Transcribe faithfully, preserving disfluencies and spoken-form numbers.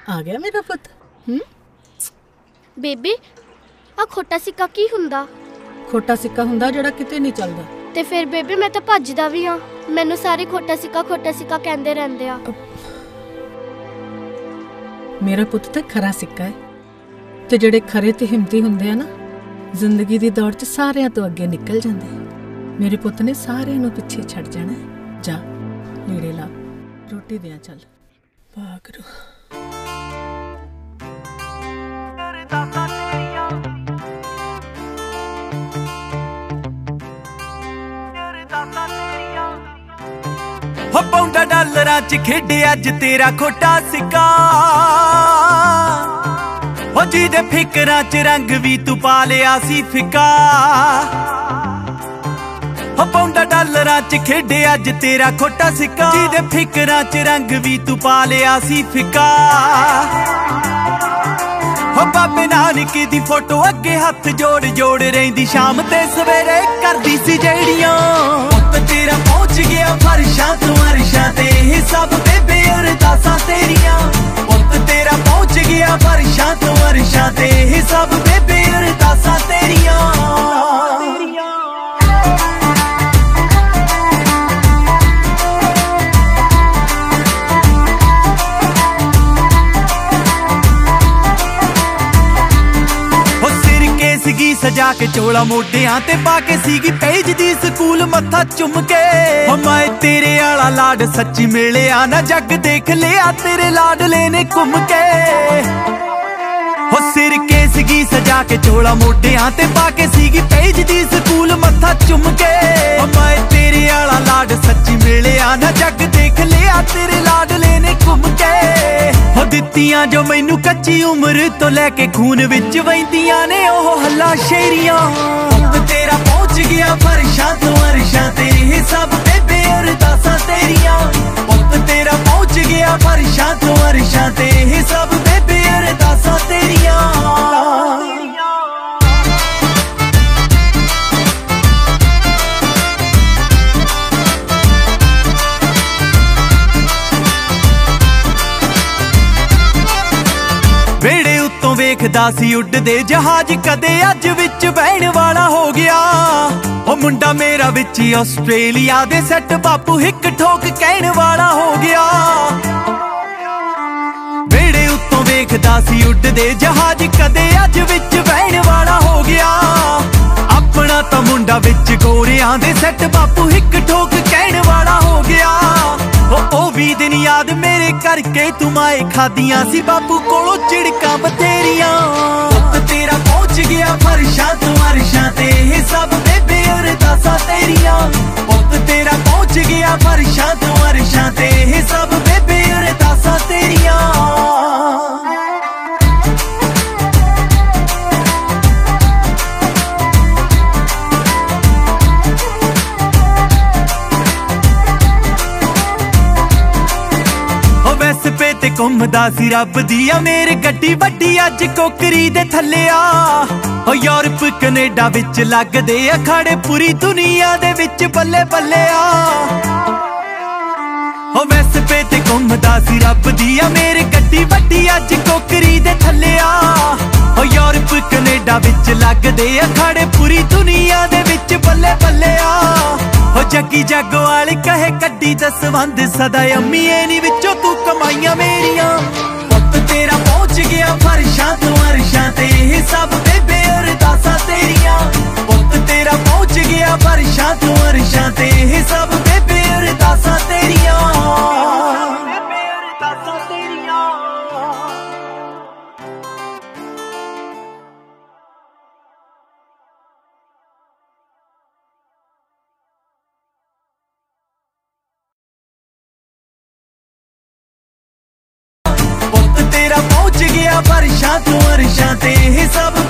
आ गया मेरा पुत। हम्म बेबी आ खोटा सिक्का की हुंदा? खोटा सिक्का हुंदा जेड़ा किते नहीं चलदा। ते फिर बेबी मैं तो भजदा भी हां, मैनू सारे खोटा सिक्का खोटा सिक्का कहंदे रहंदे आ। मेरा पुत ते खरा सिक्का है, ते जेड़े खरे ते हिम्मती हुंदे आ ना, जिंदगी दी दौड़ च सारियां तो अगे निकल जांदे। मेरे पुत ने सारियां नूं पिछे छड़ जाना है। जा लीड़े ला, रोटी दिया चल। वागरू हो पौंडा डालरां च खेडे अज तेरा खोटा सिक्का, हो जिहदे फिकरां च रंग भी तू पा लिया सी फिक्का। हो पौंडा डालरां च खेडे अज तेरा खोटा सिक्का, जिहदे फिकरां च रंग भी तू पा लिया सी फिक्का। हो बाबे नानक दी फोटो अगे हथ जोड़ जोड़ रहिंदी, शाम ते सवेरे करदी सी जेड़ियां। पुत तेरा पहुंच गया फरशां तू अरशां ते, सब बेबे अरदासां तेरियां। पुत तेरा पहुंच गया फरशां तू अरशां ते, सब बेबे अरदासां तेरियां। सजा के चोला मोडियां ते पाके सीगी भेजदी स्कूल मत्था चुम के। हो मैं तेरे आला लाड सच्ची मिलिया ना, जग देख लिया तेरे लाडले ने घुम के। हो सिर के सीगी सजा के चोला मोडियां ते पाके सीगी भेजदी स्कूल मत्था चुम के। हो मैं तेरे आला लाड सच्ची मिलिया ना, जग देख लिया तेरे लाडले ने घुम के। हो दित्तियां जो मैनू कच्ची उम्र तो लैके खून विच वहिंदियां ने ओह हल्ला शेरियां। पुत तेरा पहुंच गया फरशां तू अरशां ते, सब बेबे अरदासां तेरियां। पुत तेरा पहुंच गया फरशां तू अरशां ते, सब बेबे अरदासां तेरियां। वेड़े उत्तों वेखदा सी उड्डदे जहाज, कदे अज विच बहण वाला हो गया। ओ मुंडा मेरा विच आस्ट्रेलिया दे सैट, बापू हिक ठोक कहण वाला हो गया। वेड़े उत्तों वेखदा सी उड्डदे जहाज, कदे अज विच बहण वाला हो गया। अपना तां मुंडा विच गोरियां दे सैट, बापू हिक ठोक कहण वाला हो गया। ओ भी दिन याद मेरे करके तू माए खादियां सी, बापू कोलों चिड़कां बथेरियां। पुत तेरा पहुंच गया फरशां तू अरशां ते, सब बेबे अरदासां तेरियां। पुत तेरा पहुंच गया फरशां तू अरशां ते, सब बेबे अरदासां तेरियां। पे ते घुमदा सी रब दिया मेरे, गड्डी वड्डी अज कोकरी दे थल्ले आ। हो यूरोप कनेडा विच लगदे अखाड़े, पूरी दुनिया दे विच बल्ले बल्ले आ। हो वैस पे ते घुमदा सी रब दिया मेरे, गड्डी वड्डी अज कोकरी दे थल्ले आ। हो यूरोप कनेडा विच लगदे अखाड़े, पूरी दुनिया दे विच बल्ले बल्ले आ। हो जग्गी जागो वाली कहे कड्डी दसवंद, सदा अम्मीए नी विचों तू कमाइयां मेरियां। पुत तेरा पहुंच गया फरशां तू अरशां ते, सब बेबे अरदासां तेरियां। पुत तेरा पहुंच गया फरशां तू अरशां ते, सब बेबे अरदासां तेरियां। बेबे अरदासां तेरियां। फरशां तू अरशां ते, सब